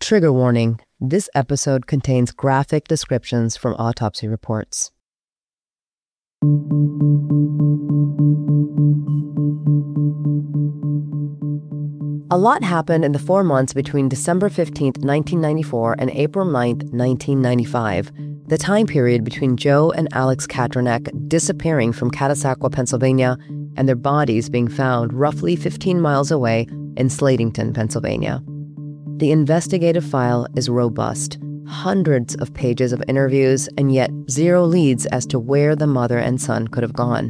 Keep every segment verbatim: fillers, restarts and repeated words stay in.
Trigger warning, this episode contains graphic descriptions from autopsy reports. A lot happened in the four months between December fifteenth, nineteen ninety-four and April ninth, nineteen ninety-five, the time period between Joe and Alex Katranek disappearing from Catasauqua, Pennsylvania, and their bodies being found roughly fifteen miles away in Slatington, Pennsylvania. The investigative file is robust, hundreds of pages of interviews, and yet zero leads as to where the mother and son could have gone.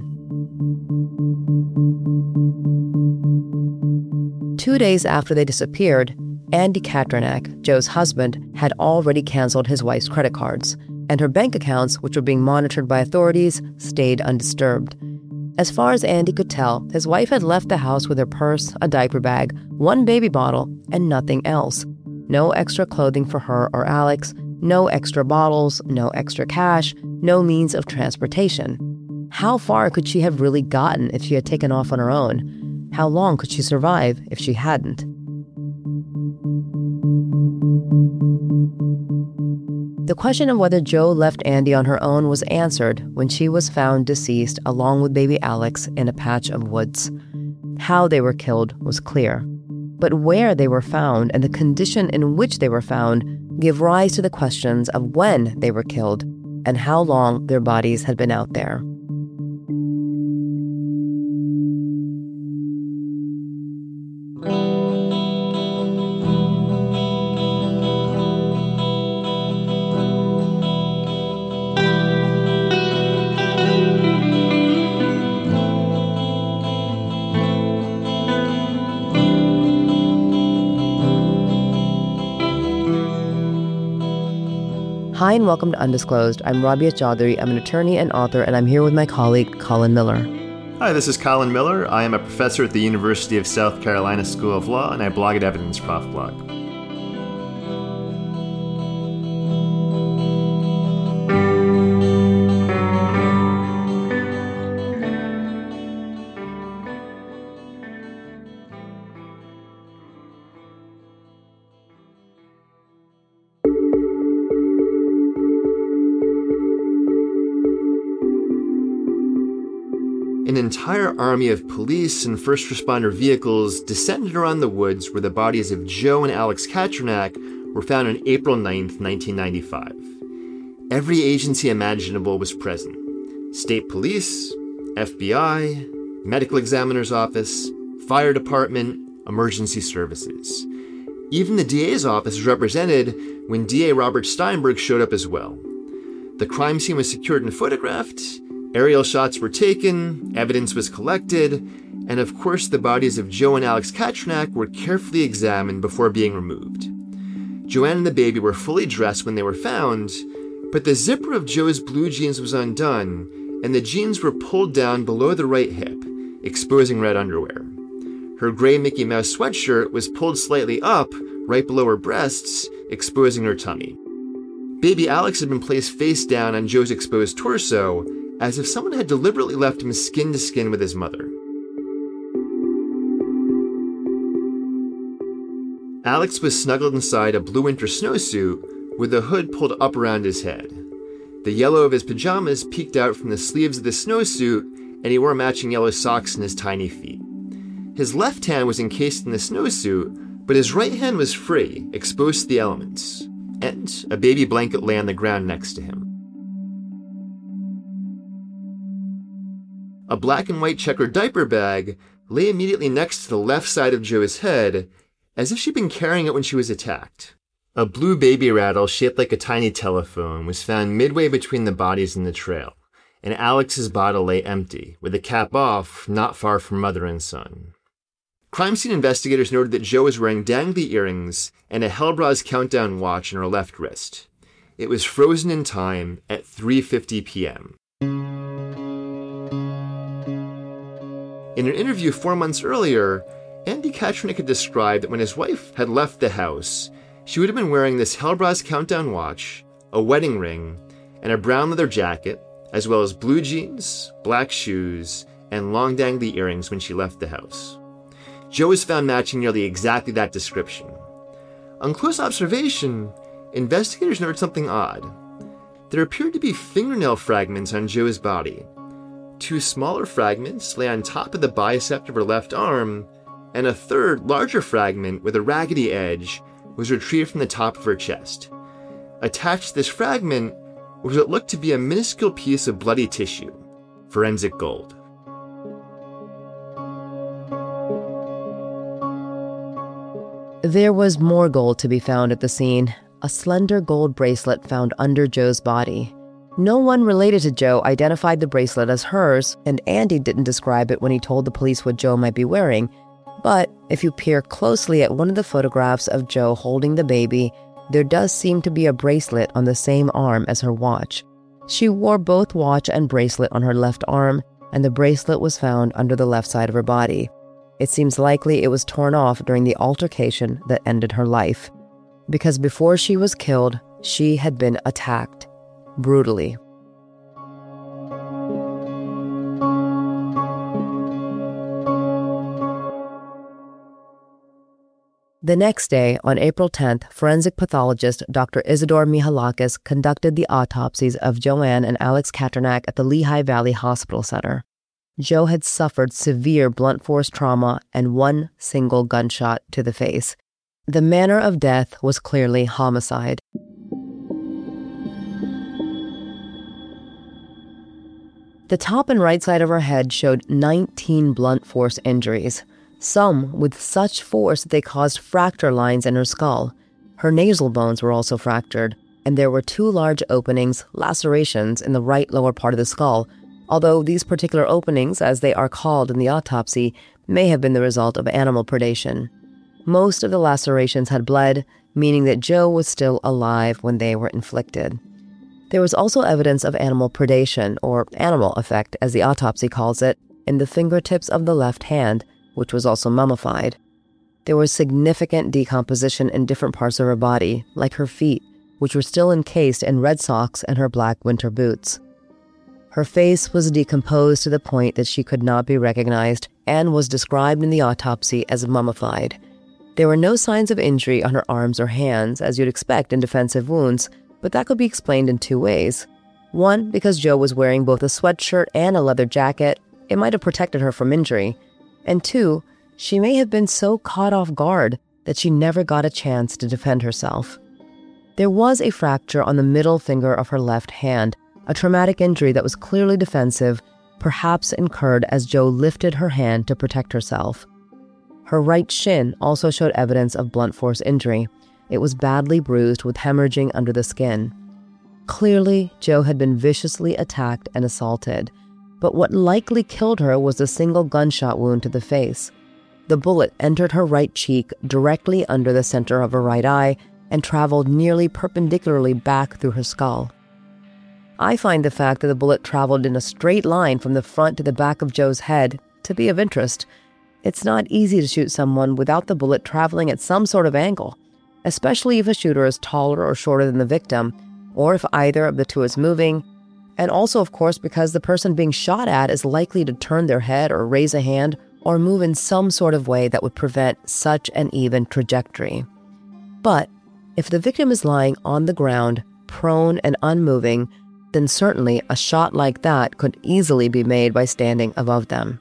Two days after they disappeared, Andy Katranek, Joe's husband, had already canceled his wife's credit cards, and her bank accounts, which were being monitored by authorities, stayed undisturbed. As far as Andy could tell, his wife had left the house with her purse, a diaper bag, one baby bottle, and nothing else. No extra clothing for her or Alex, no extra bottles, no extra cash, no means of transportation. How far could she have really gotten if she had taken off on her own? How long could she survive if she hadn't? The question of whether Joe left Andy on her own was answered when she was found deceased along with baby Alex in a patch of woods. How they were killed was clear, but where they were found and the condition in which they were found give rise to the questions of when they were killed and how long their bodies had been out there. Hi and welcome to Undisclosed. I'm Rabia Chaudhry. I'm an attorney and author, and I'm here with my colleague, Colin Miller. Hi, this is Colin Miller. I am a professor at the University of South Carolina School of Law, and I blog at Evidence Prof Blog. An entire army of police and first responder vehicles descended around the woods where the bodies of Joe and Alex Katranek were found on April ninth, nineteen ninety-five. Every agency imaginable was present. State police, F B I, medical examiner's office, fire department, emergency services. Even the D A's office was represented when D A Robert Steinberg showed up as well. The crime scene was secured and photographed. Aerial shots were taken, evidence was collected, and of course the bodies of Joe and Alex Katranek were carefully examined before being removed. Joanne and the baby were fully dressed when they were found, but the zipper of Joe's blue jeans was undone, and the jeans were pulled down below the right hip, exposing red underwear. Her gray Mickey Mouse sweatshirt was pulled slightly up, right below her breasts, exposing her tummy. Baby Alex had been placed face down on Joe's exposed torso, as if someone had deliberately left him skin to skin with his mother. Alex was snuggled inside a blue winter snowsuit with the hood pulled up around his head. The yellow of his pajamas peeked out from the sleeves of the snowsuit, and he wore matching yellow socks in his tiny feet. His left hand was encased in the snowsuit, but his right hand was free, exposed to the elements, and a baby blanket lay on the ground next to him. A black and white checkered diaper bag lay immediately next to the left side of Joe's head, as if she'd been carrying it when she was attacked. A blue baby rattle shaped like a tiny telephone was found midway between the bodies in the trail, and Alex's bottle lay empty, with the cap off, not far from mother and son. Crime scene investigators noted that Joe was wearing dangly earrings and a Hellbras countdown watch on her left wrist. It was frozen in time at three fifty p.m. In an interview four months earlier, Andy Katranek had described that when his wife had left the house, she would have been wearing this Hellbras countdown watch, a wedding ring, and a brown leather jacket, as well as blue jeans, black shoes, and long dangly earrings when she left the house. Joe was found matching nearly exactly that description. On close observation, investigators noted something odd. There appeared to be fingernail fragments on Joe's body. Two smaller fragments lay on top of the bicep of her left arm, and a third, larger fragment with a raggedy edge was retrieved from the top of her chest. Attached to this fragment was what looked to be a minuscule piece of bloody tissue, forensic gold. There was more gold to be found at the scene, a slender gold bracelet found under Joe's body. No one related to Joe identified the bracelet as hers, and Andy didn't describe it when he told the police what Joe might be wearing. But if you peer closely at one of the photographs of Joe holding the baby, there does seem to be a bracelet on the same arm as her watch. She wore both watch and bracelet on her left arm, and the bracelet was found under the left side of her body. It seems likely it was torn off during the altercation that ended her life. Because before she was killed, she had been attacked. Brutally. The next day, on April tenth, forensic pathologist Doctor Isidore Mihalakis conducted the autopsies of Joanne and Alex Katernak at the Lehigh Valley Hospital Center. Joe had suffered severe blunt force trauma and one single gunshot to the face. The manner of death was clearly homicide. The top and right side of her head showed nineteen blunt force injuries, some with such force that they caused fracture lines in her skull. Her nasal bones were also fractured, and there were two large openings, lacerations, in the right lower part of the skull, although these particular openings, as they are called in the autopsy, may have been the result of animal predation. Most of the lacerations had bled, meaning that Joe was still alive when they were inflicted. There was also evidence of animal predation, or animal effect as the autopsy calls it, in the fingertips of the left hand, which was also mummified. There was significant decomposition in different parts of her body, like her feet, which were still encased in red socks and her black winter boots. Her face was decomposed to the point that she could not be recognized and was described in the autopsy as mummified. There were no signs of injury on her arms or hands, as you'd expect in defensive wounds, but that could be explained in two ways. One, because Joe was wearing both a sweatshirt and a leather jacket, it might have protected her from injury. And two, she may have been so caught off guard that she never got a chance to defend herself. There was a fracture on the middle finger of her left hand, a traumatic injury that was clearly defensive, perhaps incurred as Joe lifted her hand to protect herself. Her right shin also showed evidence of blunt force injury. It was badly bruised with hemorrhaging under the skin. Clearly, Joe had been viciously attacked and assaulted, but what likely killed her was a single gunshot wound to the face. The bullet entered her right cheek directly under the center of her right eye and traveled nearly perpendicularly back through her skull. I find the fact that the bullet traveled in a straight line from the front to the back of Joe's head to be of interest. It's not easy to shoot someone without the bullet traveling at some sort of angle, especially if a shooter is taller or shorter than the victim, or if either of the two is moving, and also, of course, because the person being shot at is likely to turn their head or raise a hand or move in some sort of way that would prevent such an even trajectory. But if the victim is lying on the ground, prone and unmoving, then certainly a shot like that could easily be made by standing above them.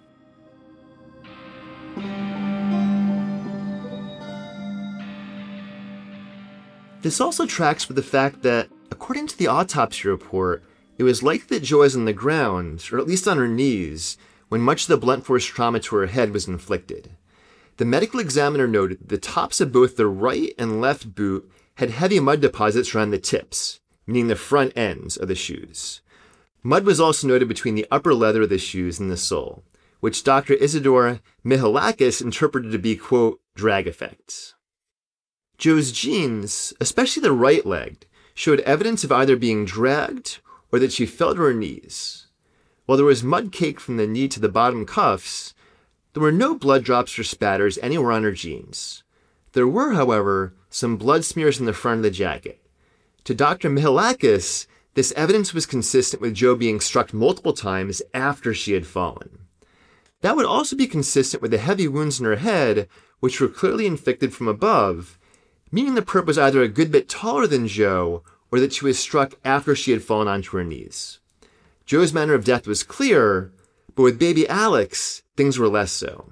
This also tracks with the fact that, according to the autopsy report, it was likely that Joe was on the ground, or at least on her knees, when much of the blunt force trauma to her head was inflicted. The medical examiner noted that the tops of both the right and left boot had heavy mud deposits around the tips, meaning the front ends of the shoes. Mud was also noted between the upper leather of the shoes and the sole, which Doctor Isidore Mihalakis interpreted to be, quote, drag effects. Joe's jeans, especially the right leg, showed evidence of either being dragged or that she fell to her knees. While there was mud caked from the knee to the bottom cuffs, there were no blood drops or spatters anywhere on her jeans. There were, however, some blood smears in the front of the jacket. To Doctor Mihalakis, this evidence was consistent with Joe being struck multiple times after she had fallen. That would also be consistent with the heavy wounds in her head, which were clearly inflicted from above, meaning the perp was either a good bit taller than Jo or that she was struck after she had fallen onto her knees. Jo's manner of death was clear, but with baby Alex, things were less so.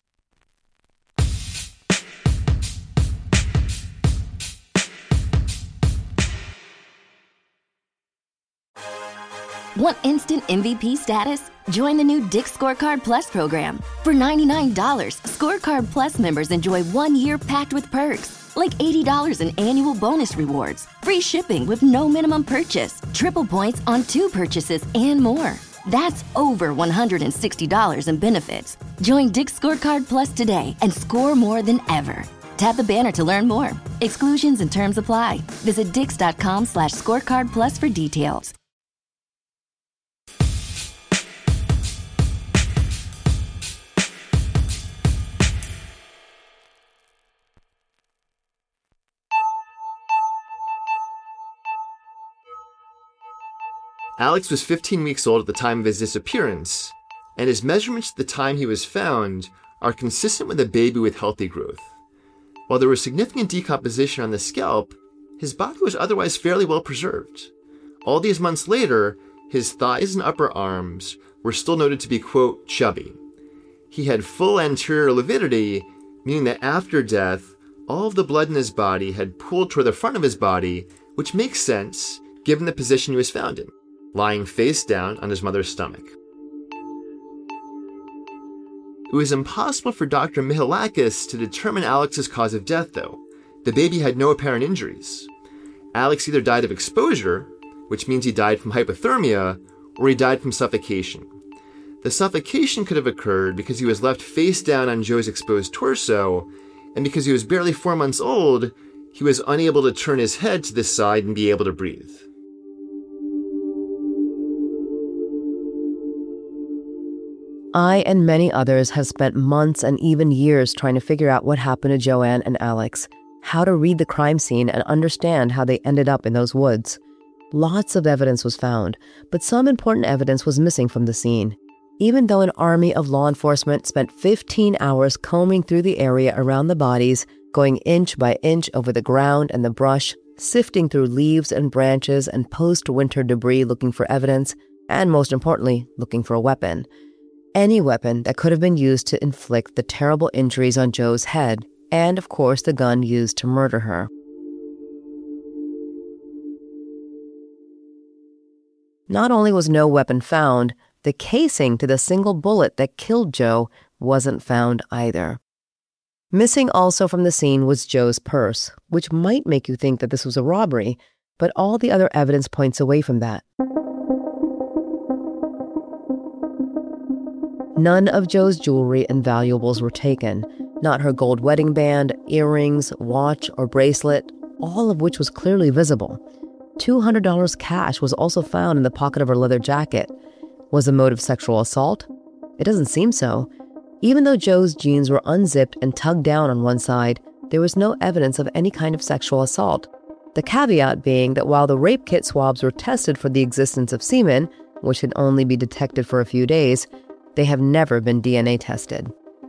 Want instant M V P status? Join the new Dick's Scorecard Plus program. For ninety-nine dollars, Scorecard Plus members enjoy one year packed with perks, like eighty dollars in annual bonus rewards, free shipping with no minimum purchase, triple points on two purchases, and more. That's over one hundred sixty dollars in benefits. Join Dick's Scorecard Plus today and score more than ever. Tap the banner to learn more. Exclusions and terms apply. Visit dix.com slash scorecard plus for details. Alex was fifteen weeks old at the time of his disappearance, and his measurements at the time he was found are consistent with a baby with healthy growth. While there was significant decomposition on the scalp, his body was otherwise fairly well preserved. All these months later, his thighs and upper arms were still noted to be, quote, chubby. He had full anterior lividity, meaning that after death, all of the blood in his body had pooled toward the front of his body, which makes sense given the position he was found in, lying face down on his mother's stomach. It was impossible for Doctor Mihalakis to determine Alex's cause of death, though. The baby had no apparent injuries. Alex either died of exposure, which means he died from hypothermia, or he died from suffocation. The suffocation could have occurred because he was left face down on Jo's exposed torso, and because he was barely four months old, he was unable to turn his head to this side and be able to breathe. I and many others have spent months and even years trying to figure out what happened to Joanne and Alex, how to read the crime scene and understand how they ended up in those woods. Lots of evidence was found, but some important evidence was missing from the scene. Even though an army of law enforcement spent fifteen hours combing through the area around the bodies, going inch by inch over the ground and the brush, sifting through leaves and branches and post-winter debris looking for evidence, and most importantly, looking for a weapon. Any weapon that could have been used to inflict the terrible injuries on Jo's head, and of course the gun used to murder her. Not only was no weapon found, the casing to the single bullet that killed Jo wasn't found either. Missing also from the scene was Jo's purse, which might make you think that this was a robbery, but all the other evidence points away from that. None of Jo's jewelry and valuables were taken, not her gold wedding band, earrings, watch, or bracelet, all of which was clearly visible. two hundred dollars cash was also found in the pocket of her leather jacket. Was the motive sexual assault? It doesn't seem so. Even though Jo's jeans were unzipped and tugged down on one side, there was no evidence of any kind of sexual assault. The caveat being that while the rape kit swabs were tested for the existence of semen, which could only be detected for a few days, they have never been D N A tested.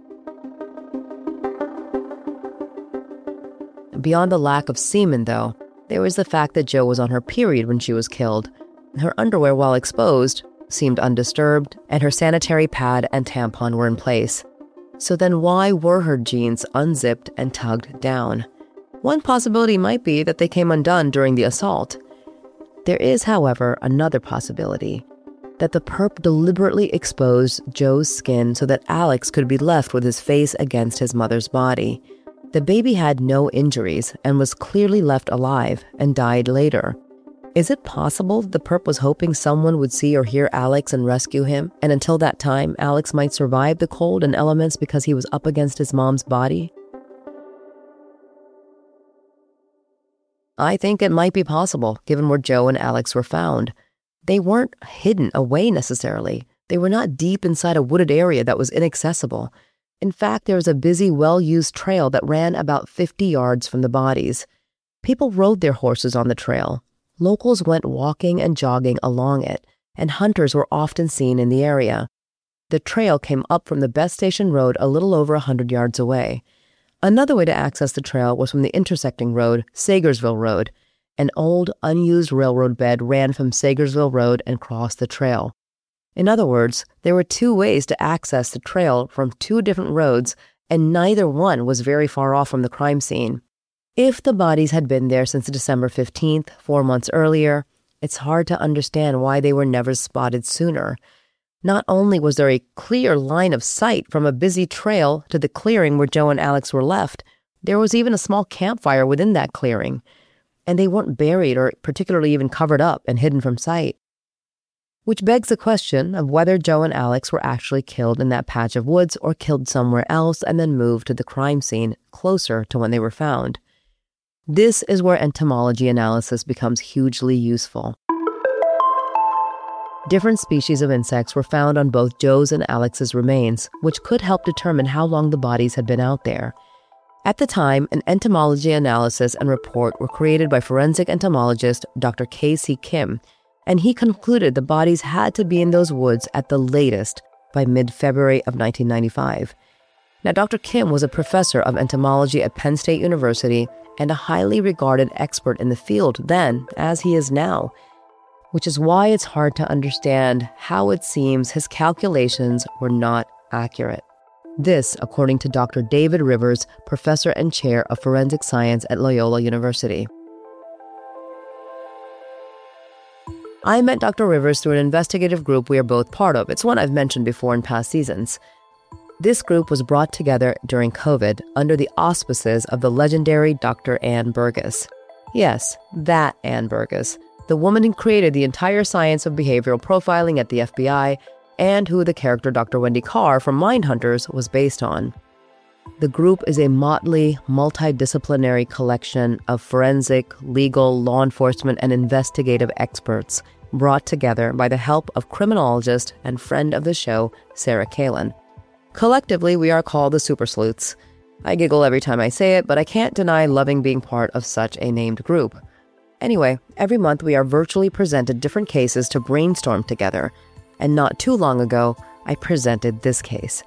Beyond the lack of semen, though, there was the fact that Jo was on her period when she was killed. Her underwear, while exposed, seemed undisturbed, and her sanitary pad and tampon were in place. So then why were her jeans unzipped and tugged down? One possibility might be that they came undone during the assault. There is, however, another possibility, that the perp deliberately exposed Jo's skin so that Alex could be left with his face against his mother's body. The baby had no injuries and was clearly left alive and died later. Is it possible the perp was hoping someone would see or hear Alex and rescue him, and until that time, Alex might survive the cold and elements because he was up against his mom's body? I think it might be possible, given where Jo and Alex were found. They weren't hidden away necessarily. They were not deep inside a wooded area that was inaccessible. In fact, there was a busy, well-used trail that ran about fifty yards from the bodies. People rode their horses on the trail. Locals went walking and jogging along it, and hunters were often seen in the area. The trail came up from the Beth Station Road a little over a hundred yards away. Another way to access the trail was from the intersecting road, Sagersville Road. An old, unused railroad bed ran from Sagersville Road and crossed the trail. In other words, there were two ways to access the trail from two different roads, and neither one was very far off from the crime scene. If the bodies had been there since December fifteenth, four months earlier, it's hard to understand why they were never spotted sooner. Not only was there a clear line of sight from a busy trail to the clearing where Joe and Alex were left, there was even a small campfire within that clearing. And they weren't buried or particularly even covered up and hidden from sight. Which begs the question of whether Joe and Alex were actually killed in that patch of woods or killed somewhere else and then moved to the crime scene closer to when they were found. This is where entomology analysis becomes hugely useful. Different species of insects were found on both Joe's and Alex's remains, which could help determine how long the bodies had been out there. At the time, an entomology analysis and report were created by forensic entomologist Doctor K C Kim, and he concluded the bodies had to be in those woods at the latest by mid-February of nineteen ninety-five. Now, Doctor Kim was a professor of entomology at Penn State University and a highly regarded expert in the field then, as he is now, which is why it's hard to understand how it seems his calculations were not accurate. This, according to Doctor David Rivers, professor and chair of forensic science at Loyola University. I met Doctor Rivers through an investigative group we are both part of. It's one I've mentioned before in past seasons. This group was brought together during COVID under the auspices of the legendary Doctor Anne Burgess. Yes, that Anne Burgess, the woman who created the entire science of behavioral profiling at the F B I and who the character Doctor Wendy Carr from Mindhunters was based on. The group is a motley, multidisciplinary collection of forensic, legal, law enforcement, and investigative experts brought together by the help of criminologist and friend of the show, Sarah Kalin. Collectively, we are called the Super Sleuths. I giggle every time I say it, but I can't deny loving being part of such a named group. Anyway, every month we are virtually presented different cases to brainstorm together, and not too long ago, I presented this case.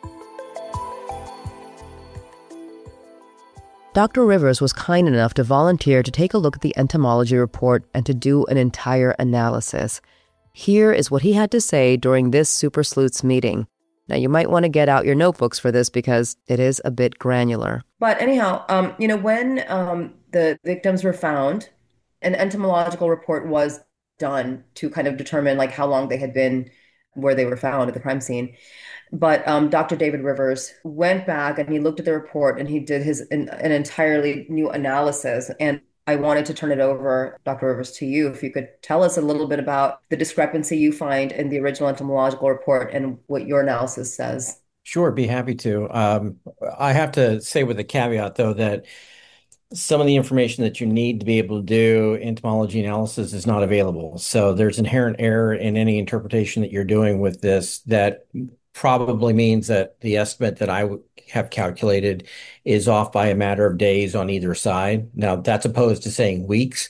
Doctor Rivers was kind enough to volunteer to take a look at the entomology report and to do an entire analysis. Here is what he had to say during this Super Sleuths meeting. Now, you might want to get out your notebooks for this because it is a bit granular. But anyhow, um, you know, when um, the victims were found, an entomological report was done to kind of determine like how long they had been where they were found at the crime scene. But um, Doctor David Rivers went back and he looked at the report and he did his an, an entirely new analysis. And I wanted to turn it over, Doctor Rivers, to you. If you could tell us a little bit about the discrepancy you find in the original entomological report and what your analysis says. Sure, be happy to. Um, I have to say with a caveat, though, that some of the information that you need to be able to do entomology analysis is not available. So there's inherent error in any interpretation that you're doing with this that probably means that the estimate that I w- have calculated is off by a matter of days on either side. Now, that's opposed to saying weeks,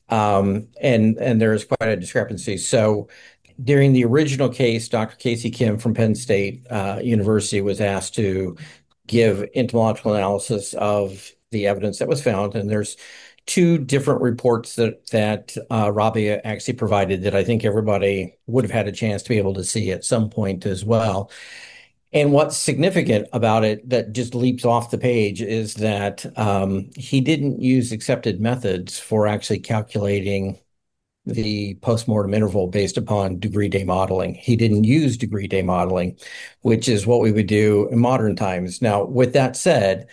um, and, and there is quite a discrepancy. So during the original case, Doctor Casey Kim from Penn State uh, University was asked to give entomological analysis of the evidence that was found. And there's two different reports that, that uh, Robbie actually provided that I think everybody would have had a chance to be able to see at some point as well. And what's significant about it that just leaps off the page is that um, he didn't use accepted methods for actually calculating the postmortem interval based upon degree day modeling. He didn't use degree day modeling, which is what we would do in modern times. Now, with that said,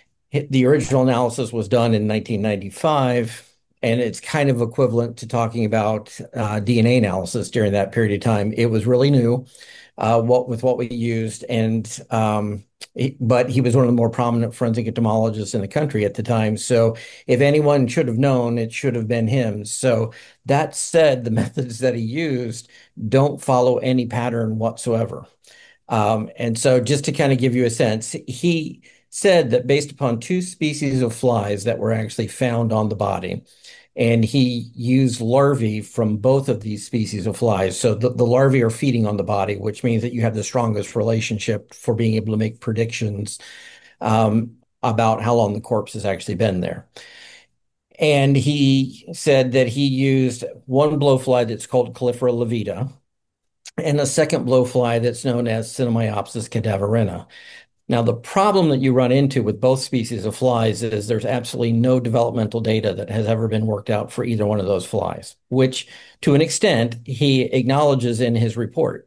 the original analysis was done in nineteen ninety-five, and it's kind of equivalent to talking about uh, D N A analysis during that period of time. It was really new uh, what with what we used, and um, he, but he was one of the more prominent forensic entomologists in the country at the time. So if anyone should have known, it should have been him. So that said, the methods that he used don't follow any pattern whatsoever. Um, and so just to kind of give you a sense, he said that based upon two species of flies that were actually found on the body, and he used larvae from both of these species of flies. So the, the larvae are feeding on the body, which means that you have the strongest relationship for being able to make predictions. Um, about how long the corpse has actually been there. And he said that he used one blowfly that's called Calliphora levita and a second blowfly that's known as Cynomyopsis cadaverina. Now, the problem that you run into with both species of flies is there's absolutely no developmental data that has ever been worked out for either one of those flies, which to an extent he acknowledges in his report.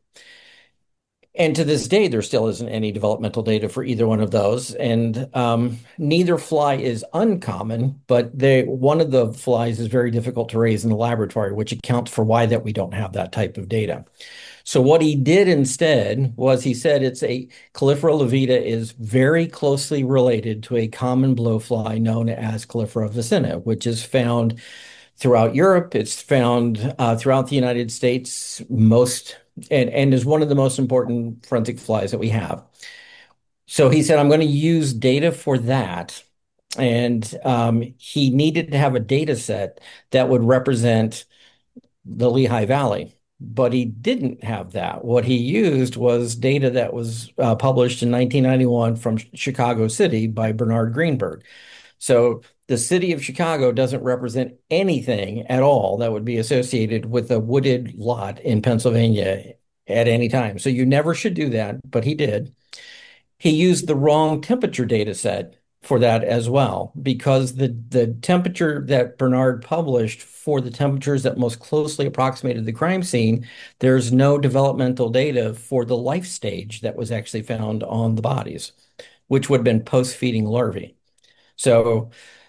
And to this day, there still isn't any developmental data for either one of those. And um, neither fly is uncommon, but they, one of the flies is very difficult to raise in the laboratory, which accounts for why that we don't have that type of data. So what he did instead was he said it's a Calliphora levita is very closely related to a common blowfly known as Calliphora vicina, which is found throughout Europe. It's found uh, throughout the United States, most and, and is one of the most important forensic flies that we have. So he said, I'm going to use data for that. And um, he needed to have a data set that would represent the Lehigh Valley, but he didn't have that. What he used was data that was uh, published in nineteen ninety-one from Chicago City by Bernard Greenberg. So the city of Chicago doesn't represent anything at all that would be associated with a wooded lot in Pennsylvania at any time. So you never should do that, but he did. He used the wrong temperature data set for that as well, because the, the temperature that Bernard published for the temperatures that most closely approximated the crime scene, there's no developmental data for the life stage that was actually found on the bodies, which would have been post-feeding larvae. So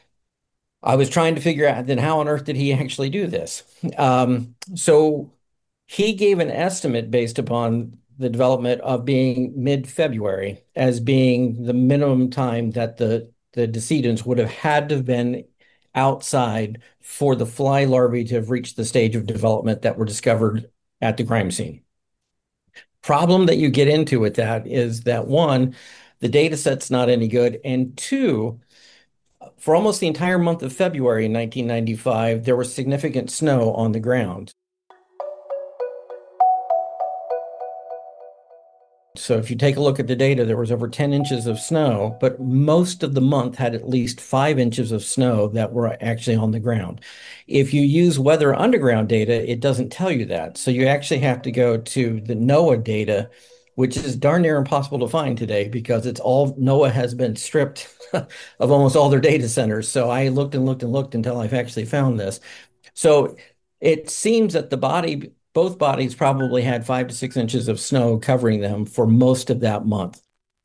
I was trying to figure out then how on earth did he actually do this? Um, so he gave an estimate based upon the development of being mid-February as being the minimum time that the, the decedents would have had to have been outside for the fly larvae to have reached the stage of development that were discovered at the crime scene. Problem that you get into with that is that, one, the data set's not any good, and two, for almost the entire month of February in nineteen ninety-five, there was significant snow on the ground. So if you take a look at the data, there was over ten inches of snow, but most of the month had at least five inches of snow that were actually on the ground. If you use weather underground data, it doesn't tell you that. So you actually have to go to the NOAA data, which is darn near impossible to find today because it's all NOAA has been stripped of almost all their data centers. So I looked and looked and looked until I've actually found this. So it seems that the body, both bodies probably had five to six inches of snow covering them for most of that month.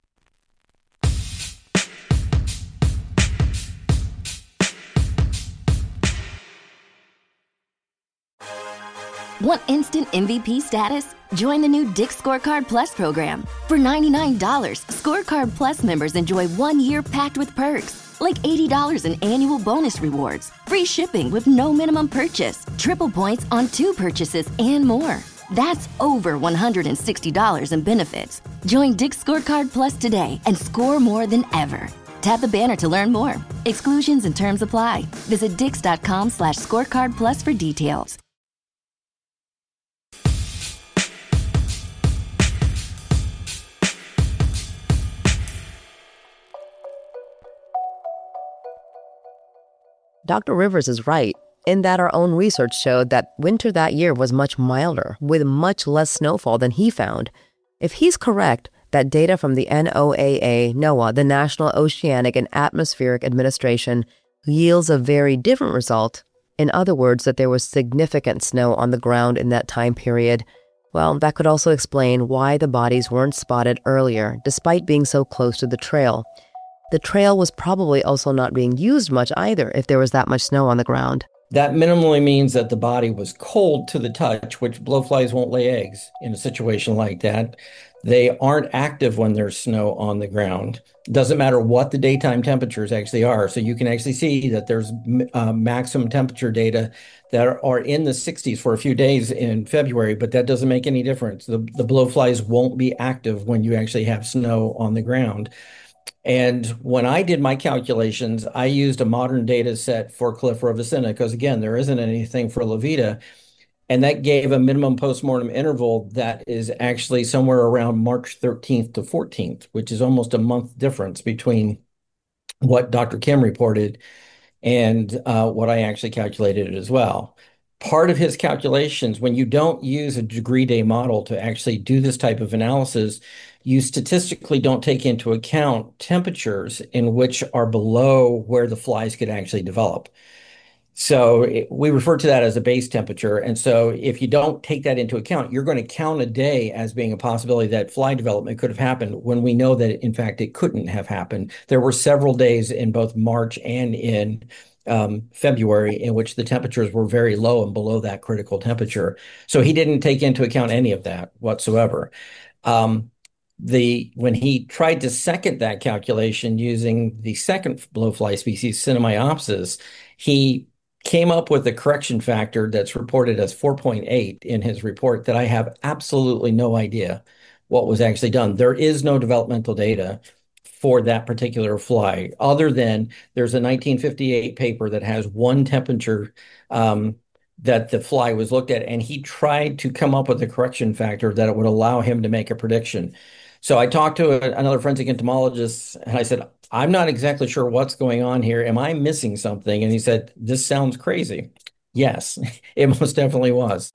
Want instant M V P status? Join the new Dick's Scorecard Plus program. For ninety-nine dollars, Scorecard Plus members enjoy one year packed with perks, like eighty dollars in annual bonus rewards, free shipping with no minimum purchase, triple points on two purchases, and more. That's over one hundred sixty dollars in benefits. Join Dick's Scorecard Plus today and score more than ever. Tap the banner to learn more. Exclusions and terms apply. Visit dix.com slash scorecard plus for details. Doctor Rivers is right in that our own research showed that winter that year was much milder, with much less snowfall than he found. If he's correct that data from the NOAA, NOAA, the National Oceanic and Atmospheric Administration, yields a very different result, in other words, that there was significant snow on the ground in that time period, well, that could also explain why the bodies weren't spotted earlier, despite being so close to the trail. The trail was probably also not being used much either if there was that much snow on the ground. That minimally means that the body was cold to the touch, which blowflies won't lay eggs in a situation like that. They aren't active when there's snow on the ground. It doesn't matter what the daytime temperatures actually are. So you can actually see that there's uh, maximum temperature data that are, are in the sixties for a few days in February, but that doesn't make any difference. The, the blowflies won't be active when you actually have snow on the ground. And when I did my calculations, I used a modern data set for Calliphora vicina because, again, there isn't anything for Levita. And that gave a minimum postmortem interval that is actually somewhere around March thirteenth to fourteenth, which is almost a month difference between what Doctor Kim reported and uh, what I actually calculated as well. Part of his calculations, when you don't use a degree day model to actually do this type of analysis, you statistically don't take into account temperatures in which are below where the flies could actually develop. So it, we refer to that as a base temperature. And so if you don't take that into account, you're going to count a day as being a possibility that fly development could have happened when we know that, in fact, it couldn't have happened. There were several days in both March and in um, February in which the temperatures were very low and below that critical temperature. So he didn't take into account any of that whatsoever. Um, the when he tried to second that calculation using the second blowfly species, Cinnamomiopsis, he came up with a correction factor that's reported as four point eight in his report that I have absolutely no idea what was actually done. There is no developmental data for that particular fly, other than there's a nineteen fifty-eight paper that has one temperature um, that the fly was looked at, and he tried to come up with a correction factor that it would allow him to make a prediction. So I talked to a, another forensic entomologist, and I said, I'm not exactly sure what's going on here. Am I missing something? And he said, this sounds crazy. Yes, it most definitely was.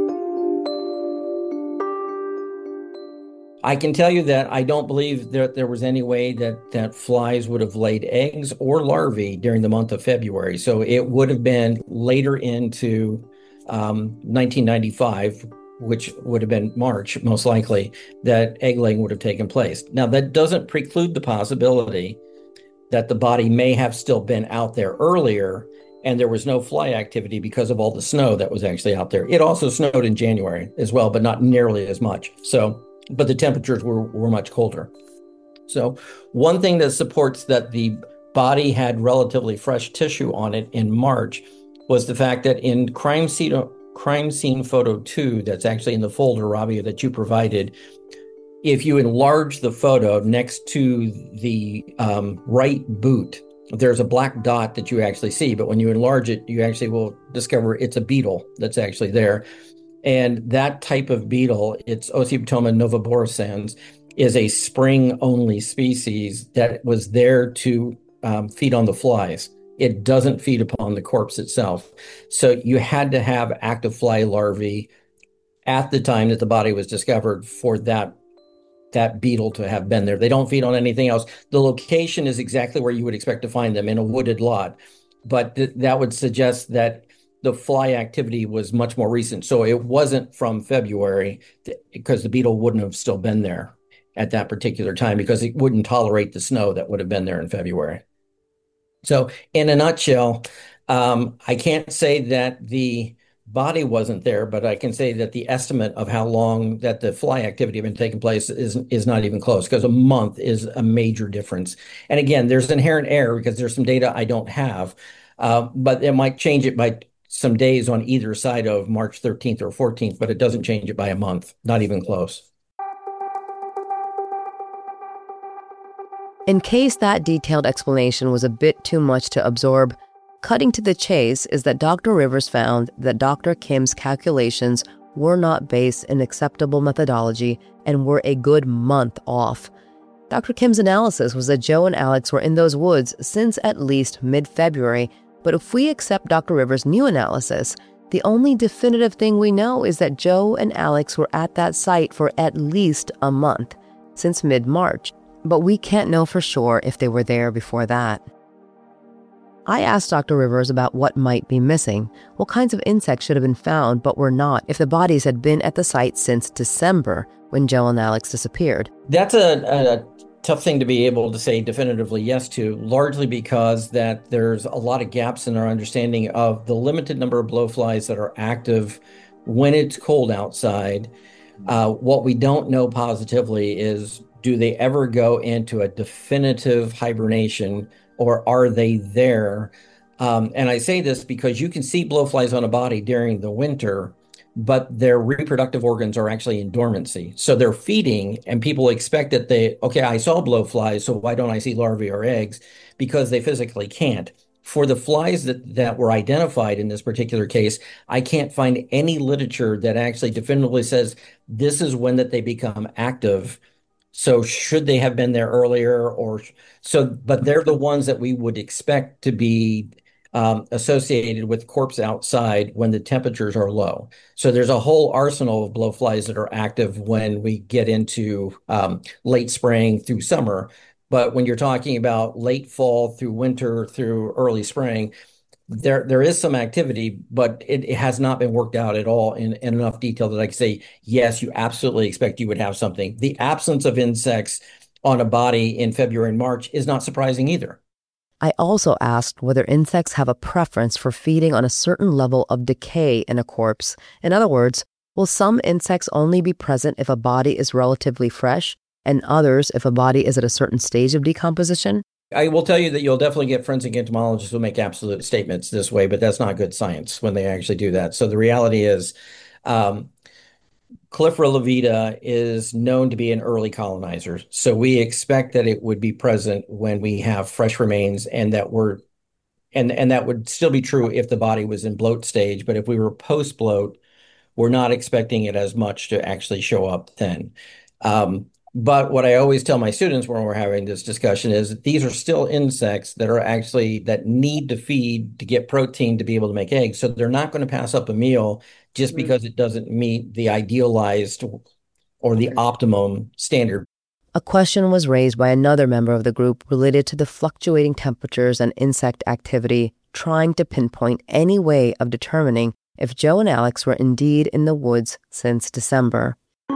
I can tell you that I don't believe that there was any way that, that flies would have laid eggs or larvae during the month of February. So it would have been later into um, nineteen ninety-five, which would have been March, most likely, that egg laying would have taken place. Now, that doesn't preclude the possibility that the body may have still been out there earlier and there was no fly activity because of all the snow that was actually out there. It also snowed in January as well, but not nearly as much. So, but the temperatures were, were much colder. So one thing that supports that the body had relatively fresh tissue on it in March was the fact that in crime scene, crime scene photo two, that's actually in the folder, Rabia, that you provided, if you enlarge the photo next to the um, right boot, there's a black dot that you actually see, but when you enlarge it, you actually will discover it's a beetle that's actually there. And that type of beetle, it's Ocyptoma novaboricans, is a spring-only species that was there to um, feed on the flies. It doesn't feed upon the corpse itself. So you had to have active fly larvae at the time that the body was discovered for that that beetle to have been there. They don't feed on anything else. The location is exactly where you would expect to find them, in a wooded lot. But th- that would suggest that the fly activity was much more recent. So it wasn't from February, th- because the beetle wouldn't have still been there at that particular time, because it wouldn't tolerate the snow that would have been there in February. So in a nutshell, um, I can't say that the body wasn't there, but I can say that the estimate of how long that the fly activity had been taking place is is not even close, because a month is a major difference. And again, there's inherent error because there's some data I don't have, uh, but it might change it by some days on either side of March thirteenth or fourteenth, but it doesn't change it by a month, not even close. In case that detailed explanation was a bit too much to absorb, cutting to the chase is that Doctor Rivers found that Doctor Kim's calculations were not based in acceptable methodology and were a good month off. Doctor Kim's analysis was that Joe and Alex were in those woods since at least mid-February, but if we accept Doctor Rivers' new analysis, the only definitive thing we know is that Joe and Alex were at that site for at least a month, since mid-March, but we can't know for sure if they were there before that. I asked Doctor Rivers about what might be missing, what kinds of insects should have been found but were not if the bodies had been at the site since December when Joe and Alex disappeared. That's a, a tough thing to be able to say definitively yes to, largely because that there's a lot of gaps in our understanding of the limited number of blowflies that are active when it's cold outside. Uh, what we don't know positively is, do they ever go into a definitive hibernation, or are they there? Um, and I say this because you can see blowflies on a body during the winter, but their reproductive organs are actually in dormancy. So they're feeding, and people expect that they, okay, I saw blowflies, so why don't I see larvae or eggs? Because they physically can't. For the flies that, that were identified in this particular case, I can't find any literature that actually definitively says this is when that they become active. So should they have been there earlier or so, but they're the ones that we would expect to be um, associated with corpse outside when the temperatures are low. So there's a whole arsenal of blowflies that are active when we get into um, late spring through summer. But when you're talking about late fall through winter through early spring, there there is some activity, but it, it has not been worked out at all in, in enough detail that I can say, yes, you absolutely expect you would have something. The absence of insects on a body in February and March is not surprising either. I also asked whether insects have a preference for feeding on a certain level of decay in a corpse. In other words, will some insects only be present if a body is relatively fresh, and others if a body is at a certain stage of decomposition? I will tell you that you'll definitely get forensic entomologists who make absolute statements this way, but that's not good science when they actually do that. So the reality is, um, Calliphora livida is known to be an early colonizer. So we expect that it would be present when we have fresh remains, and that we're and and that would still be true if the body was in bloat stage. But if we were post bloat, we're not expecting it as much to actually show up then. Um, but what I always tell my students when we're having this discussion is that these are still insects that are actually that need to feed to get protein to be able to make eggs. So they're not going to pass up a meal just mm-hmm. because it doesn't meet the idealized or the optimum standard. A question was raised by another member of the group related to the fluctuating temperatures and insect activity, trying to pinpoint any way of determining if Joe and Alex were indeed in the woods since December.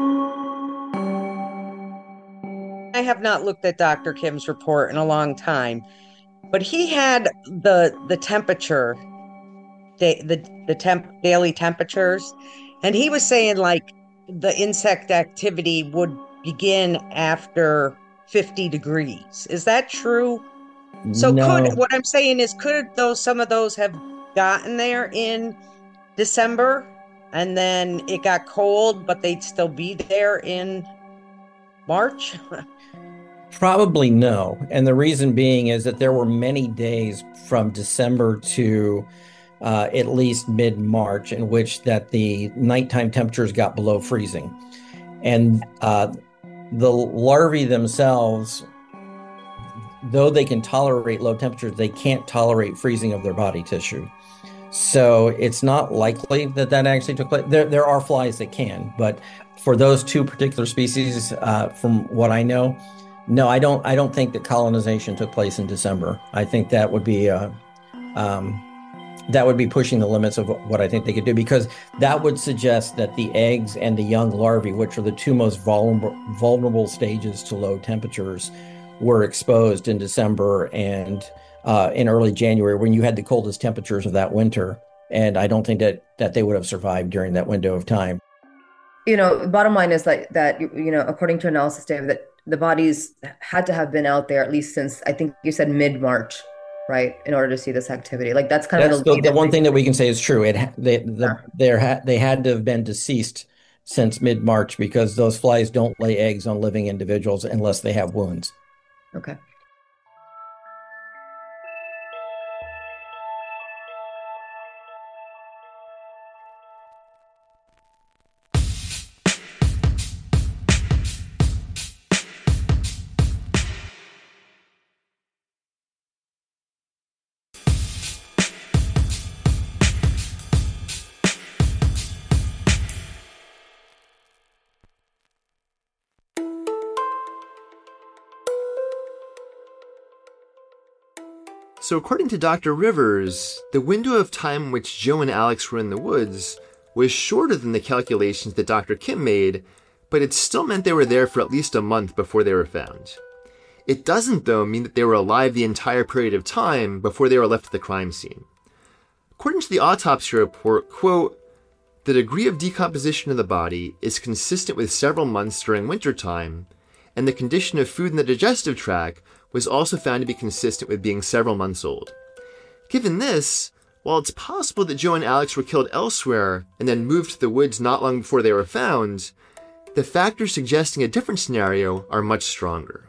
I have not looked at Doctor Kim's report in a long time, but he had the the temperature, the the, the temp, daily temperatures, and he was saying like the insect activity would begin after fifty degrees. Is that true? So No. could what I'm saying is could those some of those have gotten there in December and then it got cold, but they'd still be there in March? Probably no. And the reason being is that there were many days from December to uh, at least mid-March in which that the nighttime temperatures got below freezing. And uh, the larvae themselves, though they can tolerate low temperatures, they can't tolerate freezing of their body tissue. So it's not likely that that actually took place. There, there are flies that can, but for those two particular species, uh, from what I know, no, I don't. I don't think that colonization took place in December. I think that would be, uh, um, that would be pushing the limits of what I think they could do, because that would suggest that the eggs and the young larvae, which are the two most vulnerable vulnerable stages to low temperatures, were exposed in December and uh, in early January when you had the coldest temperatures of that winter. And I don't think that that they would have survived during that window of time. You know, bottom line is like that, you know, according to analysis, David, that the bodies had to have been out there at least since, I think you said mid-March, right, in order to see this activity. Like that's kind That's of the, the, the one thing that we can say is true. It they the, Yeah. there ha, they had to have been deceased since mid-March, because those flies don't lay eggs on living individuals unless they have wounds. Okay. So according to Doctor Rivers, the window of time in which Joe and Alex were in the woods was shorter than the calculations that Doctor Kim made, but it still meant they were there for at least a month before they were found. It doesn't, though, mean that they were alive the entire period of time before they were left at the crime scene. According to the autopsy report, quote, the degree of decomposition of the body is consistent with several months during wintertime, and the condition of food in the digestive tract was also found to be consistent with being several months old. Given this, while it's possible that Joe and Alex were killed elsewhere and then moved to the woods not long before they were found, the factors suggesting a different scenario are much stronger.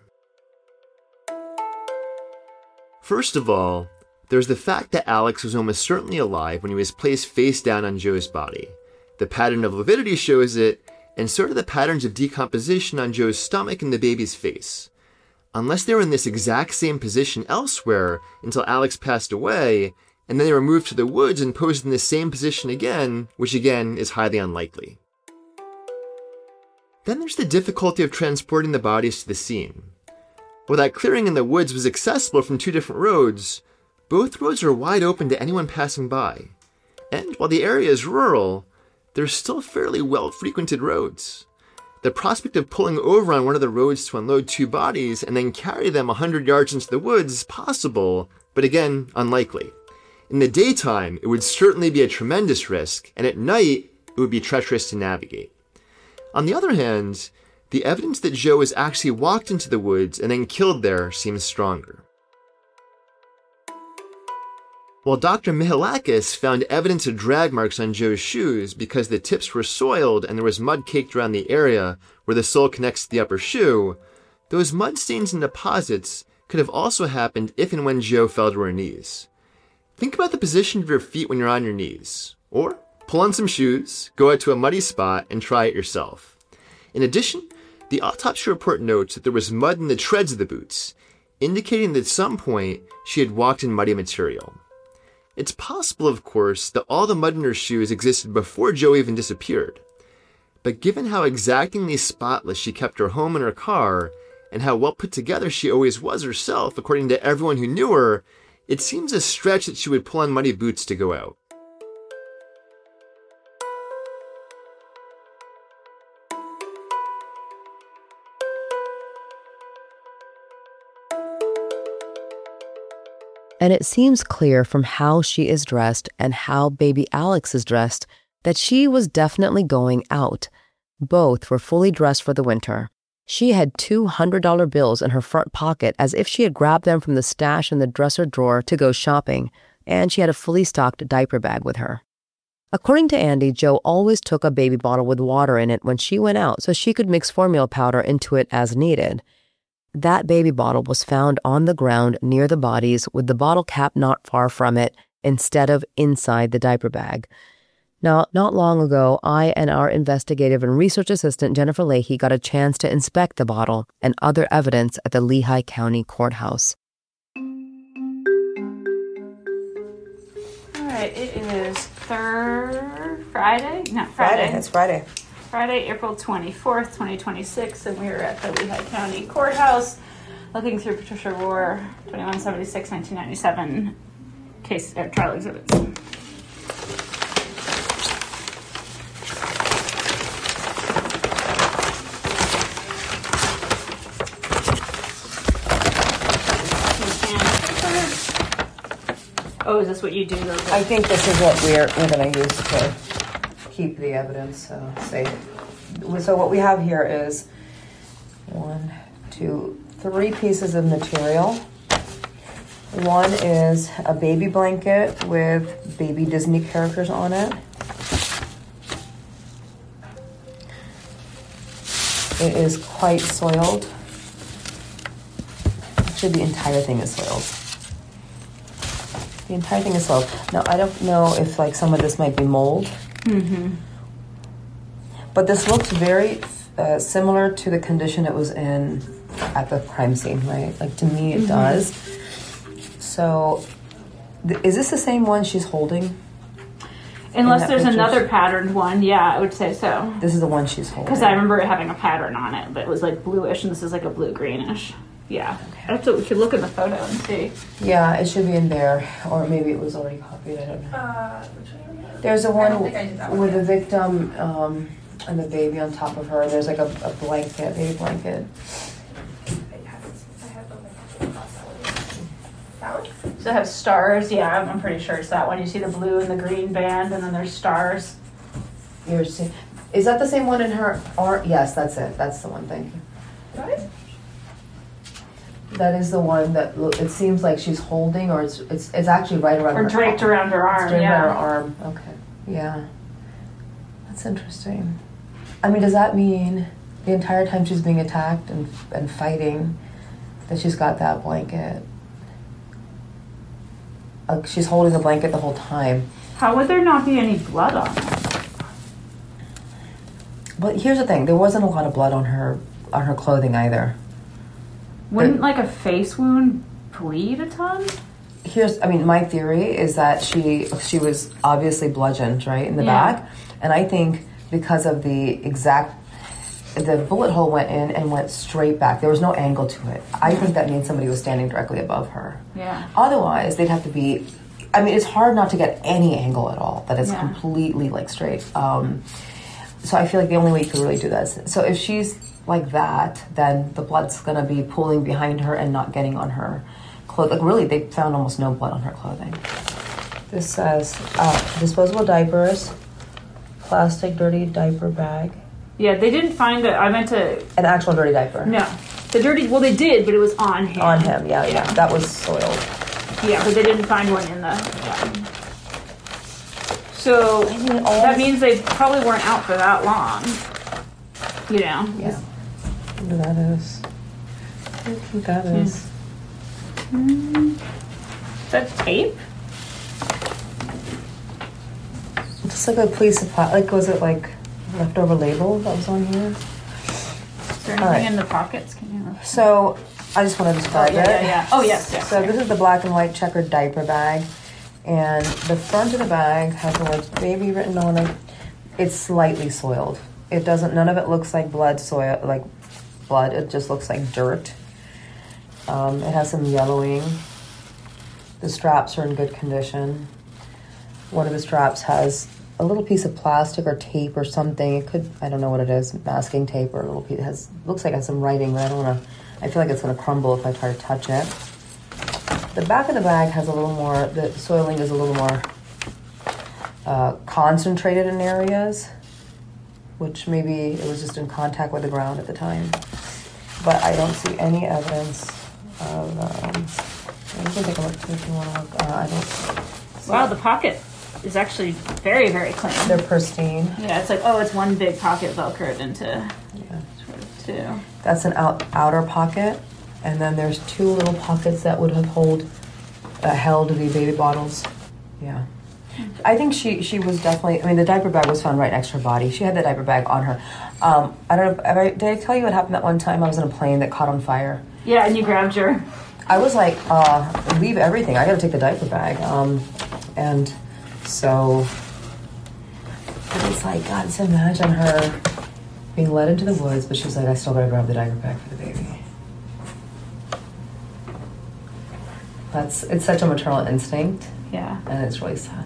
First of all, there's the fact that Alex was almost certainly alive when he was placed face down on Joe's body. The pattern of lividity shows it, and so do the patterns of decomposition on Joe's stomach and the baby's face. Unless they were in this exact same position elsewhere until Alex passed away, and then they were moved to the woods and posed in the same position again, which again is highly unlikely. Then there's the difficulty of transporting the bodies to the scene. While that clearing in the woods was accessible from two different roads, both roads are wide open to anyone passing by. And while the area is rural, they're still fairly well-frequented roads. The prospect of pulling over on one of the roads to unload two bodies and then carry them a hundred yards into the woods is possible, but again, unlikely. In the daytime, it would certainly be a tremendous risk, and at night, it would be treacherous to navigate. On the other hand, the evidence that Joe has actually walked into the woods and then killed there seems stronger. While Doctor Mihalakis found evidence of drag marks on Joe's shoes because the tips were soiled and there was mud caked around the area where the sole connects to the upper shoe, those mud stains and deposits could have also happened if and when Joe fell to her knees. Think about the position of your feet when you're on your knees, or pull on some shoes, go out to a muddy spot, and try it yourself. In addition, the autopsy report notes that there was mud in the treads of the boots, indicating that at some point she had walked in muddy material. It's possible, of course, that all the mud in her shoes existed before Joe even disappeared. But given how exactingly spotless she kept her home and her car, and how well put together she always was herself, according to everyone who knew her, it seems a stretch that she would pull on muddy boots to go out. And it seems clear from how she is dressed and how baby Alex is dressed that she was definitely going out. Both were fully dressed for the winter. She had two hundred dollar bills in her front pocket as if she had grabbed them from the stash in the dresser drawer to go shopping, and she had a fully stocked diaper bag with her. According to Andy, Joe always took a baby bottle with water in it when she went out so she could mix formula powder into it as needed. That baby bottle was found on the ground near the bodies with the bottle cap not far from it instead of inside the diaper bag. Now, not long ago, I and our investigative and research assistant, Jennifer Leahy, got a chance to inspect the bottle and other evidence at the Lehigh County Courthouse. All right, it is third Friday? No, Friday. Friday, it's Friday. Friday, April twenty-fourth, twenty twenty-six, and we are at the Lehigh County Courthouse looking through Patricia Rohr, twenty-one seventy-six, nineteen ninety-seven case uh, trial exhibits. Oh, is this what you do? Those I think this is what we're we're going to use to keep the evidence uh, safe. So what we have here is one, two, three pieces of material. One is a baby blanket with baby Disney characters on it. It is quite soiled. Actually, the entire thing is soiled. The entire thing is soiled. Now, I don't know if like some of this might be mold. Mm-hmm. But this looks very uh, similar to the condition it was in at the crime scene, right? Like, to me, it mm-hmm. does. So, th- is this the same one she's holding? Unless there's pictures? another patterned one, yeah, I would say so. This is the one she's holding. Because I remember it having a pattern on it, but it was like bluish, and this is like a blue-greenish. Yeah. Okay. That's what we could look in the photo and see. Yeah, it should be in there, or maybe it was already copied. I don't know. Uh, There's a one with the victim um, and the baby on top of her. There's like a, a blanket, baby blanket. Does it have stars? Yeah, I'm, I'm pretty sure it's that one. You see the blue and the green band, and then there's stars. You're see- Is that the same one in her arm? Yes, that's it. That's the one. Thank you. Right. That is the one that lo- it seems like she's holding, or it's it's it's actually right around or her draped arm. around her arm. It's draped yeah. around her arm. Okay. Yeah. That's interesting. I mean, does that mean the entire time she's being attacked and and fighting that she's got that blanket? Like she's holding the blanket the whole time. How would there not be any blood on it? But here's the thing: there wasn't a lot of blood on her on her clothing either. Wouldn't like a face wound bleed a ton? Here's, I mean, my theory is that she she was obviously bludgeoned, right, in the Yeah. back, and I think because of the exact, the bullet hole went in and went straight back. There was no angle to it. I think that means somebody was standing directly above her. Yeah. Otherwise, they'd have to be. I mean, it's hard not to get any angle at all that is Yeah. completely like straight. Um, so I feel like the only way you could really do this. So if she's like that, then the blood's gonna be pooling behind her and not getting on her clothing. Like really, they found almost no blood on her clothing. This says uh, disposable diapers, plastic dirty diaper bag, Yeah, they didn't find it. I meant to. an actual dirty diaper. No, the dirty. Well, they did, but it was on him. On him, yeah, yeah, that was soiled. Yeah, but they didn't find one in the. Yeah. So I mean, all that means they probably weren't out for that long. You know. Yeah. I wonder what that is. What do you think that is? Is that tape? Just like a piece of pla- like was it like leftover label that was on here? Is there anything All right. in the pockets? Can you? So I just want to describe Oh, yeah, it. yeah, yeah. Oh, yes, yes. So this is the black and white checkered diaper bag, and the front of the bag has the words "baby" written on it. It's slightly soiled. It doesn't. None of it looks like blood, soil, like blood. It just looks like dirt. Um, it has some yellowing. The straps are in good condition. One of the straps has a little piece of plastic or tape or something. It could, I don't know what it is, masking tape or a little piece. It has, looks like it has some writing, but I don't want to, I feel like it's going to crumble if I try to touch it. The back of the bag has a little more, the soiling is a little more uh, concentrated in areas, which maybe it was just in contact with the ground at the time. But I don't see any evidence of, um, you can take a look too if you want to look. Uh, I don't. Wow, the pocket is actually very, very clean. They're pristine. Yeah, it's like, oh, it's one big pocket velcroed into Yeah. sort of two. That's an out, outer pocket, and then there's two little pockets that would have hold uh, held the baby bottles. Yeah, I think she she was definitely. I mean, the diaper bag was found right next to her body. She had the diaper bag on her. Um, I don't know. If, I, did I tell you what happened that one time? I was in a plane that caught on fire. Yeah, and you grabbed your. I was like, uh, leave everything. I got to take the diaper bag. Um, and so it's like, God, just imagine her being led into the woods, but she's like, I still got to grab the diaper bag for the baby. That's, it's such a maternal instinct, Yeah. and it's really sad.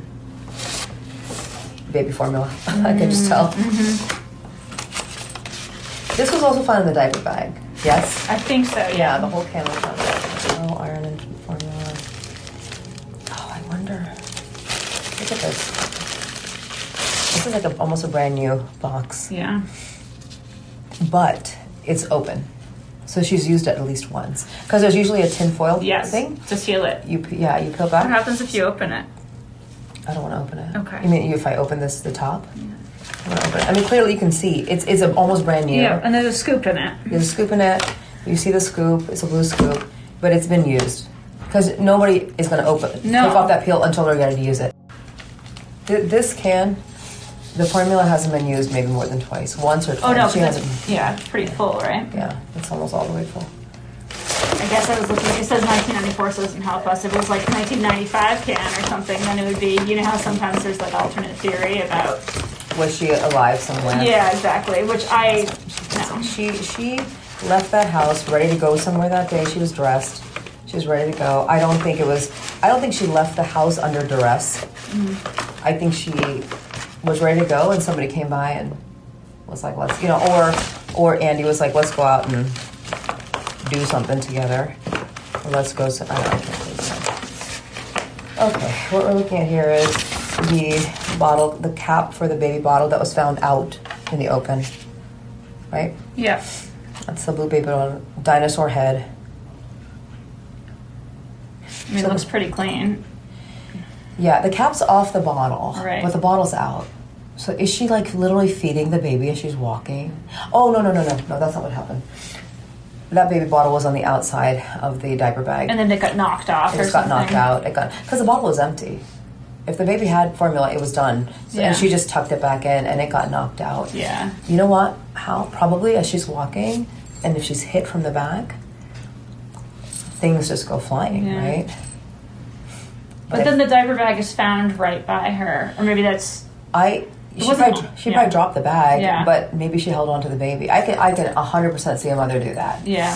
Baby formula, I can just tell. Mm-hmm. This was also found in the diaper bag, yes? I think so, yeah. Yeah, the whole can was found there. Oh, iron and formula. Oh, I wonder. Look at this. This is like a, almost a brand new box, Yeah. but it's open. So she's used it at least once. Because there's usually a tin foil Yes. thing. To seal it. You p- yeah, you peel What back. happens if you open it? I don't want to open it. Okay. You mean if I open this, the top? Yeah. I, wanna open it. I mean, clearly you can see it's it's a, almost brand new. Yeah, and there's a scoop in it. There's a scoop in it. You see the scoop. It's a blue scoop, but it's been used because nobody is going to open No. take off that peel until they're ready to use it. Th- this can, the formula hasn't been used maybe more than twice, once or twice. Oh, no, she 'cause hasn't. it's, yeah, it's pretty full, right? Yeah, it's almost all the way full. I guess I was looking, it says nineteen ninety-four, so it doesn't help us. If it was like nineteen ninety-five can or something, then it would be, you know how sometimes there's like alternate theory about. Was she alive somewhere? Yeah, exactly, which I, no. She she left that house ready to go somewhere that day. She was dressed. She was ready to go. I don't think it was. I don't think she left the house under duress. Mm-hmm. I think she was ready to go, and somebody came by and was like, "Let's," you know, or or Andy was like, "Let's go out and do something together. Or let's go." So, I don't know. I can't believe that. Okay, what we're looking at here is the bottle, the cap for the baby bottle that was found out in the open. Right? Yeah. That's the blue baby bottle. Dinosaur head. I mean, it looks pretty clean. Yeah, the cap's off the bottle, Right. but the bottle's out. So is she like literally feeding the baby as she's walking? Oh, no, no, no, no. No, that's not what happened. That baby bottle was on the outside of the diaper bag. And then it got knocked off It or just got something. knocked out. It got, because the bottle was empty. If the baby had formula, it was done. So, Yeah. And she just tucked it back in, and it got knocked out. Yeah. You know what? How? Probably as she's walking, and if she's hit from the back, things just go flying, Yeah. right? But then the diaper bag is found right by her. Or maybe that's... I... She wasn't- probably, she yeah. probably dropped the bag, Yeah. but maybe she held on to the baby. I can I can one hundred percent see a mother do that. Yeah.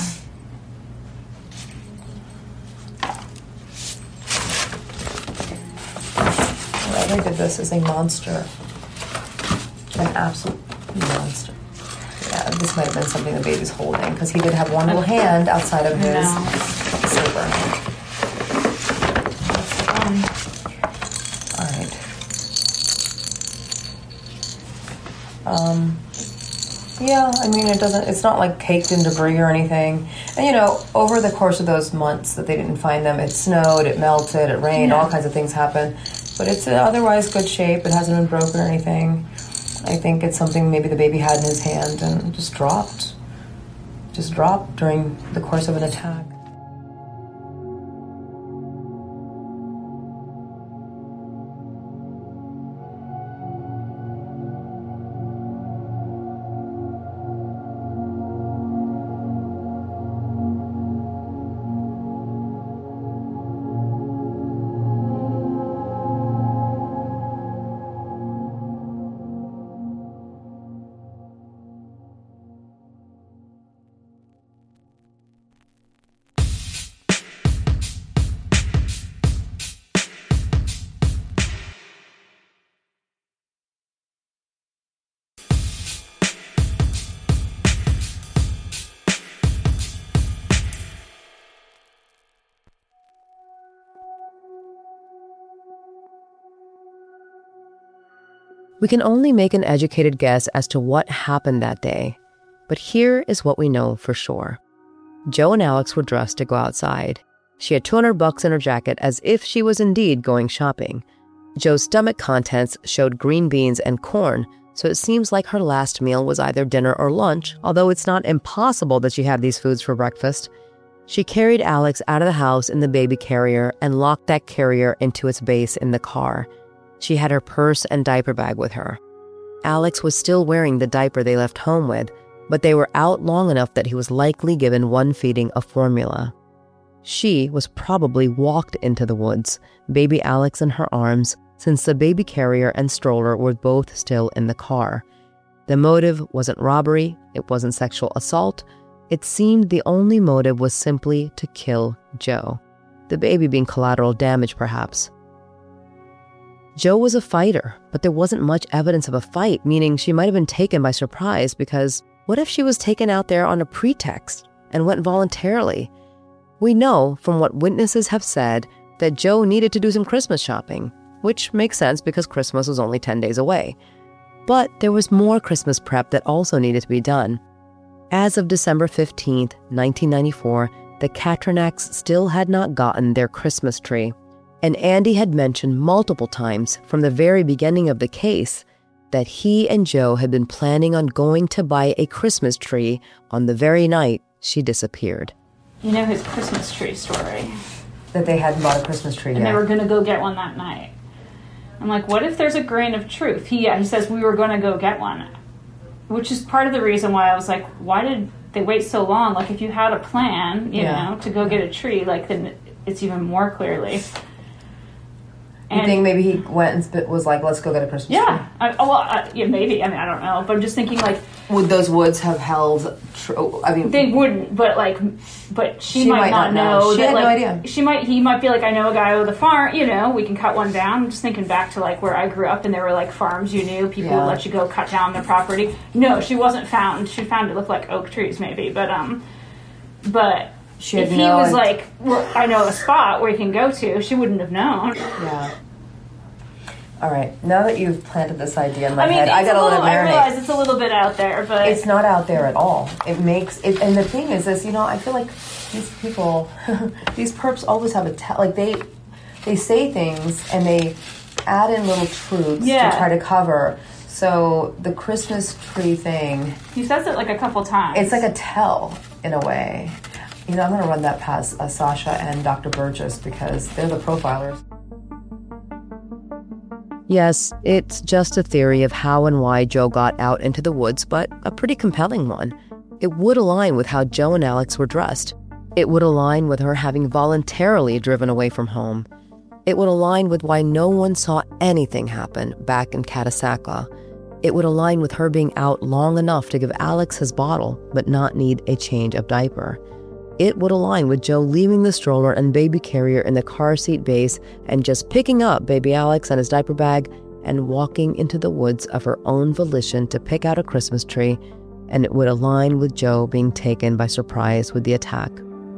Whoever did this is a monster. An absolute monster. Yeah, this might have been something the baby's holding, because he did have one little hand outside of his No. zipper. Um, All right. Um, yeah, I mean, it doesn't, it's not like caked in debris or anything. And, you know, over the course of those months that they didn't find them, it snowed, it melted, it rained, Yeah. all kinds of things happened. But it's in otherwise good shape. It hasn't been broken or anything. I think it's something maybe the baby had in his hand and just dropped. Just dropped during the course of an attack. We can only make an educated guess as to what happened that day, but here is what we know for sure. Jo and Alex were dressed to go outside. She had two hundred bucks in her jacket as if she was indeed going shopping. Jo's stomach contents showed green beans and corn, so it seems like her last meal was either dinner or lunch, although it's not impossible that she had these foods for breakfast. She carried Alex out of the house in the baby carrier and locked that carrier into its base in the car. She had her purse and diaper bag with her. Alex was still wearing the diaper they left home with, but they were out long enough that he was likely given one feeding of formula. She was probably walked into the woods, baby Alex in her arms, since the baby carrier and stroller were both still in the car. The motive wasn't robbery, it wasn't sexual assault. It seemed the only motive was simply to kill Jo, the baby being collateral damage perhaps. Jo was a fighter, but there wasn't much evidence of a fight, meaning she might have been taken by surprise because what if she was taken out there on a pretext and went voluntarily? We know from what witnesses have said that Jo needed to do some Christmas shopping, which makes sense because Christmas was only ten days away. But there was more Christmas prep that also needed to be done. As of December fifteenth, nineteen ninety-four, the Katranaks still had not gotten their Christmas tree. And Andy had mentioned multiple times from the very beginning of the case that he and Jo had been planning on going to buy a Christmas tree on the very night she disappeared. You know his Christmas tree story. That they hadn't bought a Christmas tree And yet. they were going to go get one that night. I'm like, what if there's a grain of truth? He, yeah, he says we were going to go get one. Which is part of the reason why I was like, why did they wait so long? Like, if you had a plan, you Yeah. know, to go get a tree, like, then it's even more clearly. You And think maybe he went and sp- was like, let's go get a Christmas yeah, tree? I, oh, well, I, yeah, maybe. I mean, I don't know, but I'm just thinking like Would those woods have held true? I mean, they wouldn't, but like, but she, She might, might not not know. know. She that, had no like, idea. She might. He might be like, I know a guy with a farm. You know, we can cut one down. I'm just thinking back to like where I grew up, and there were like farms. You knew people Yeah. would let you go cut down their property. No, she wasn't found. She found it looked like oak trees, maybe, but um, but. She had if he no was idea. like, well, I know a spot where you can go to, she wouldn't have known. yeah. All right. Now that you've planted this idea in my I mean, head, it's I gotta a let little, it I marinate. realize it's a little bit out there, but It's not out there at all. It makes it, and the thing is, this, you know, I feel like these people, these perps always have a te- like they, they say things and they add in little truths Yeah. to try to cover. So the Christmas tree thing, he says it like a couple times. it's like a tell in a way. You know, I'm gonna run that past uh, Sasha and Doctor Burgess because they're the profilers. Yes, it's just a theory of how and why Joe got out into the woods, but a pretty compelling one. It would align with how Joe and Alex were dressed. It would align with her having voluntarily driven away from home. It would align with why no one saw anything happen back in Catasauqua. It would align with her being out long enough to give Alex his bottle, but not need a change of diaper. It would align with Joe leaving the stroller and baby carrier in the car seat base and just picking up baby Alex and his diaper bag and walking into the woods of her own volition to pick out a Christmas tree. And it would align with Joe being taken by surprise with the attack.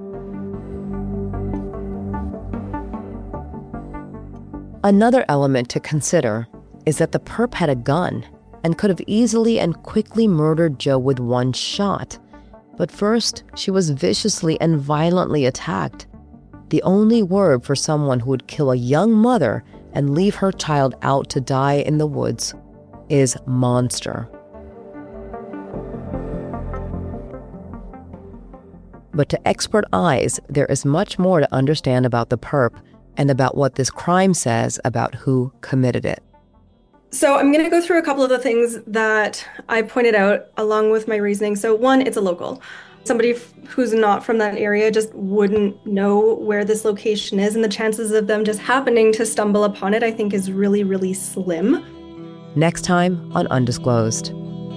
Another element to consider is that the perp had a gun and could have easily and quickly murdered Joe with one shot. But first, she was viciously and violently attacked. The only word for someone who would kill a young mother and leave her child out to die in the woods is monster. But to expert eyes, there is much more to understand about the perp and about what this crime says about who committed it. So I'm going to go through a couple of the things that I pointed out along with my reasoning. So one, it's a local. Somebody f- who's not from that area just wouldn't know where this location is. And the chances of them just happening to stumble upon it, I think, is really, really slim. Next time on Undisclosed.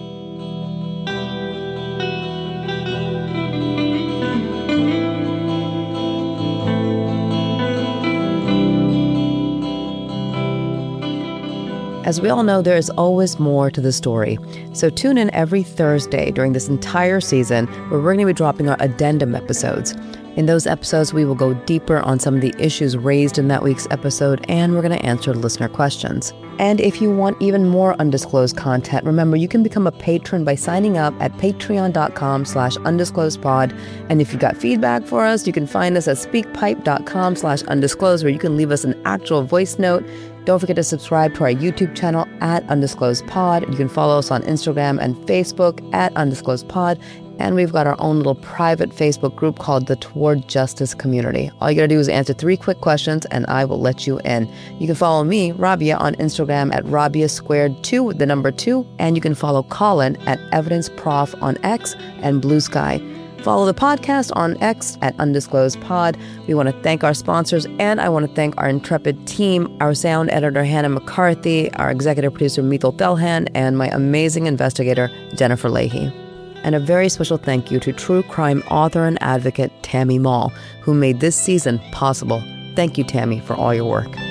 As we all know, there is always more to the story. So tune in every Thursday during this entire season where we're going to be dropping our addendum episodes. In those episodes, we will go deeper on some of the issues raised in that week's episode, and we're going to answer listener questions. And if you want even more undisclosed content, remember you can become a patron by signing up at patreon.com slash undisclosedpod. And if you've got feedback for us, you can find us at speakpipe.com slash undisclosed, where you can leave us an actual voice note. Don't forget to subscribe to our YouTube channel at Undisclosed Pod. You can follow us on Instagram and Facebook at Undisclosed Pod. And we've got our own little private Facebook group called the Toward Justice Community. All you gotta do is answer three quick questions and I will let you in. You can follow me, Rabia, on Instagram at Rabia Squared two with the number two. And you can follow Colin at Evidence Prof on X and Blue Sky. Follow the podcast on X at Undisclosed Pod. We want to thank our sponsors, and I want to thank our intrepid team, our sound editor, Hannah McCarthy, our executive producer, Mithil Thelhan, and my amazing investigator, Jennifer Leahy. And a very special thank you to true crime author and advocate, Tammy Mall, who made this season possible. Thank you, Tammy, for all your work.